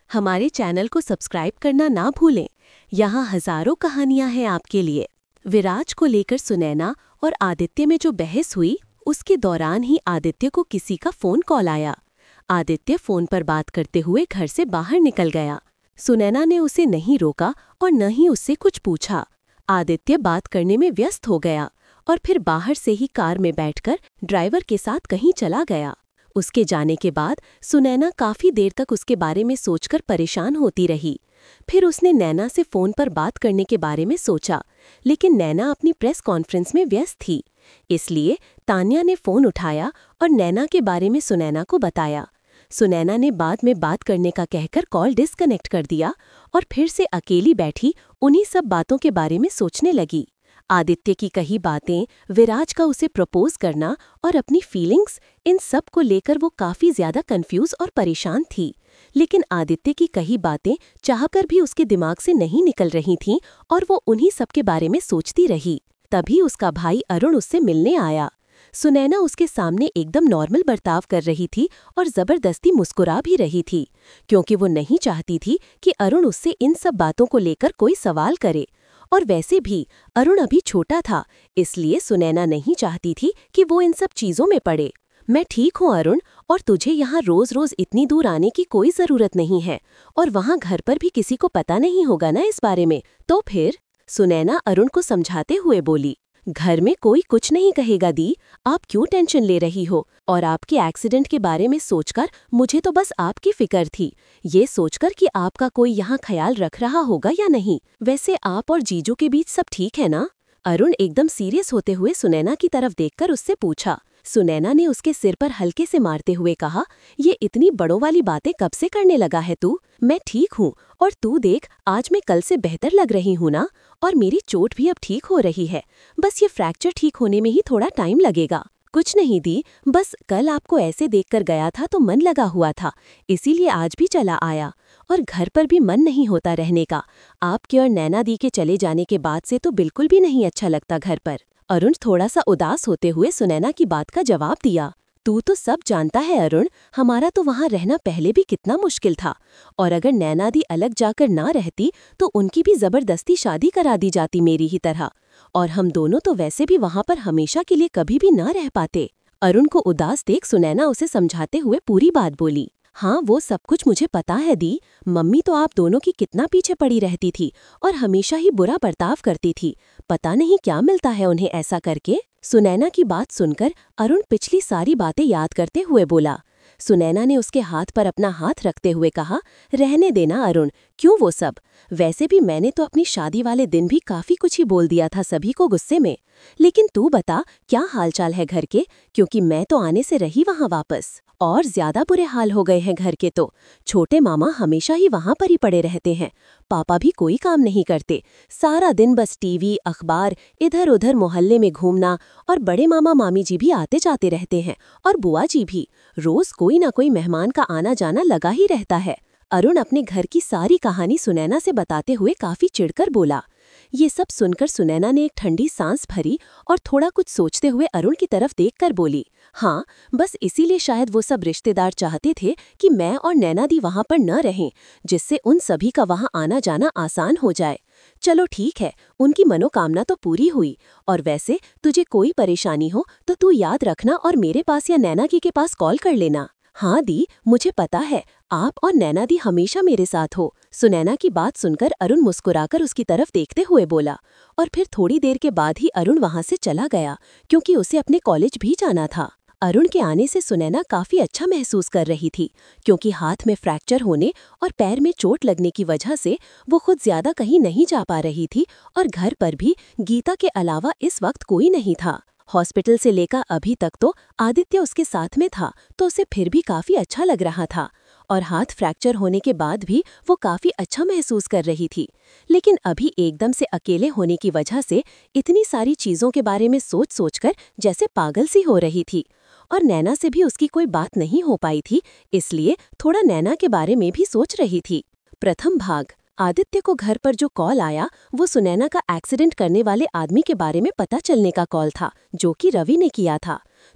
हमारे चैनल को सब्सक्राइब करना ना भूलें। यहाँ हजारों कहानियां हैं आपके लिए। विराज को लेकर सुनैना और आदित्य में जो बहस हुई, उसके दौरान ही आदित्य को किसी का फोन कॉल आया। आदित्य फोन पर बात करते हुए घर से बाहर निकल गया। सुनैना ने उसे नहीं रोका और न ही उससे कुछ पूछा। आदित्य बात करने में व्यस्त हो गया और फिर बाहर से ही कार में बैठकर ड्राइवर के साथ कहीं चला गया। उसके जाने के बाद सुनैना काफी देर तक उसके बारे में सोचकर परेशान होती रही। फिर उसने नैना से फोन पर बात करने के बारे में सोचा, लेकिन नैना अपनी प्रेस कॉन्फ्रेंस में व्यस्त थी। इसलिए तान्या ने फोन उठाया और नैना के बारे में सुनैना को बताया। सुनैना ने बाद में बात करने का कहकर कॉल डिस्कनेक्ट कर दिया और फिर से अकेली बैठी उन्हीं सब बातों के बारे में सोचने लगी। आदित्य की कही बातें, विराज का उसे प्रपोज करना और अपनी फीलिंग्स, इन सब को लेकर वो काफी ज्यादा कंफ्यूज और परेशान थी। लेकिन आदित्य की कही बातें चाहकर भी उसके दिमाग से नहीं निकल रही थीं और वो उन्हीं सब के बारे में सोचती रही। तभी उसका भाई अरुण उससे मिलने आया। सुनैना उसके सामने एकदम नॉर्मल बर्ताव कर रही थी और जबरदस्ती मुस्कुरा भी रही थी, क्योंकि वो नहीं चाहती थी कि अरुण उससे इन सब बातों को लेकर कोई सवाल करे। और वैसे भी अरुण अभी छोटा था, इसलिए सुनैना नहीं चाहती थी कि वो इन सब चीजों में पड़े। मैं ठीक हूँ अरुण, और तुझे यहाँ रोज रोज इतनी दूर आने की कोई जरूरत नहीं है, और वहाँ घर पर भी किसी को पता नहीं होगा ना इस बारे में। तो फिर सुनैना अरुण को समझाते हुए बोली, घर में कोई कुछ नहीं कहेगा दी, आप क्यों टेंशन ले रही हो। और आपके एक्सीडेंट के बारे में सोचकर मुझे तो बस आपकी फिक्र थी, ये सोचकर कि आपका कोई यहाँ ख्याल रख रहा होगा या नहीं। वैसे आप और जीजू के बीच सब ठीक है ना? अरुण एकदम सीरियस होते हुए सुनैना की तरफ देखकर उससे पूछा। सुनैना ने उसके सिर पर हल्के से मारते हुए कहा, ये इतनी बड़ों वाली बातें कब से करने लगा है तू? मैं ठीक हूँ, और तू देख आज मैं कल से बेहतर लग रही हूँ ना, और मेरी चोट भी अब ठीक हो रही है। बस ये फ्रैक्चर ठीक होने में ही थोड़ा टाइम लगेगा। कुछ नहीं दी, बस कल आपको ऐसे देखकर गया था तो मन लगा हुआ था, इसीलिए आज भी चला आया। और घर पर भी मन नहीं होता रहने का। आपके और नैना दी के चले जाने के बाद से तो बिल्कुल भी नहीं अच्छा लगता घर पर। अरुण थोड़ा सा उदास होते हुए सुनैना की बात का जवाब दिया। तू तो सब जानता है अरुण, हमारा तो वहाँ रहना पहले भी कितना मुश्किल था, और अगर नैना दी अलग जाकर ना रहती तो उनकी भी जबरदस्ती शादी करा दी जाती मेरी ही तरह, और हम दोनों तो वैसे भी वहाँ पर हमेशा के लिए कभी भी ना रह पाते। अरुण को उदास देख सुनैना उसे समझाते हुए पूरी बात बोली। हाँ, वो सब कुछ मुझे पता है दी, मम्मी तो आप दोनों की कितना पीछे पड़ी रहती थी और हमेशा ही बुरा बर्ताव करती थी। पता नहीं क्या मिलता है उन्हें ऐसा करके। सुनैना की बात सुनकर अरुण पिछली सारी बातें याद करते हुए बोला। सुनैना ने उसके हाथ पर अपना हाथ रखते हुए कहा, रहने देना अरुण, क्यों वो सब। वैसे भी मैंने तो अपनी शादी वाले दिन भी काफी कुछ ही बोल दिया था सभी को गुस्से में। लेकिन तू बता क्या हालचाल है घर के, क्योंकि मैं तो आने से रही वहाँ वापस, और ज्यादा बुरे हाल हो गए हैं घर के तो। छोटे मामा हमेशा ही वहाँ पर ही पड़े रहते हैं, पापा भी कोई काम नहीं करते, सारा दिन बस टीवी अखबार इधर उधर मोहल्ले में घूमना, और बड़े मामा मामी जी भी आते जाते रहते हैं, और बुआ जी भी। रोज कोई ना कोई मेहमान का आना जाना लगा ही रहता है। अरुण अपने घर की सारी कहानी सुनैना से बताते हुए काफी चिढ़कर बोला। ये सब सुनकर सुनैना ने एक ठंडी सांस भरी और थोड़ा कुछ सोचते हुए अरुण की तरफ देखकर बोली, हाँ, बस इसीलिए शायद वो सब रिश्तेदार चाहते थे कि मैं और नैना दी वहाँ पर न रहें, जिससे उन सभी का वहाँ आना जाना आसान हो जाए। चलो ठीक है, उनकी मनोकामना तो पूरी हुई, और वैसे तुझे कोई परेशानी हो तो तू याद रखना और मेरे पास या नैना की के पास कॉल कर लेना। हाँ दी, मुझे पता है, आप और नैना दी हमेशा मेरे साथ हो। सुनैना की बात सुनकर अरुण मुस्कुराकर उसकी तरफ देखते हुए बोला, और फिर थोड़ी देर के बाद ही अरुण वहाँ से चला गया, क्योंकि उसे अपने कॉलेज भी जाना था। अरुण के आने से सुनैना काफी अच्छा महसूस कर रही थी, क्योंकि हाथ में फ्रैक्चर होने और पैर में चोट लगने की वजह से वो खुद ज्यादा कहीं नहीं जा पा रही थी, और घर पर भी गीता के अलावा इस वक्त कोई नहीं था। हॉस्पिटल से लेकर अभी तक तो आदित्य उसके साथ में था, तो उसे फिर भी काफी अच्छा लग रहा था, और हाथ फ्रैक्चर होने के बाद भी वो काफी अच्छा महसूस कर रही थी। लेकिन अभी एकदम से अकेले होने की वजह से इतनी सारी चीजों के बारे में सोच सोचकर जैसे पागल सी हो रही थी, और नैना से भी उसकी कोई बात नहीं हो पाई थी, इसलिए थोड़ा नैना के बारे में भी सोच रही थी। प्रथम भाग। आदित्य को घर पर जो कॉल आया वो सुनैना का एक्सीडेंट करने वाले आदमी के बारे में पता चलने का कॉल था, जो कि रवि ने किया था।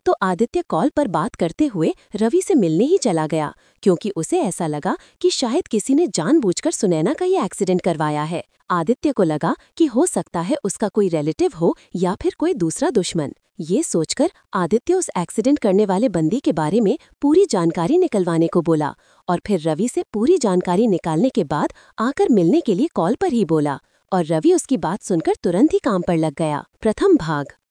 तो आदित्य कॉल पर बात करते हुए रवि से मिलने ही चला गया, क्योंकि उसे ऐसा लगा कि शायद किसी ने जानबूझकर सुनैना का ये एक्सीडेंट करवाया है। आदित्य को लगा कि हो सकता है उसका कोई रिलेटिव हो या फिर कोई दूसरा दुश्मन। ये सोचकर आदित्य उस एक्सीडेंट करने वाले बंदी के बारे में पूरी जानकारी निकलवाने को बोला और फिर रवि से पूरी जानकारी निकालने के बाद आकर मिलने के लिए कॉल पर ही बोला। और रवि उसकी बात सुनकर तुरंत ही काम पर लग गया। प्रथम भाग।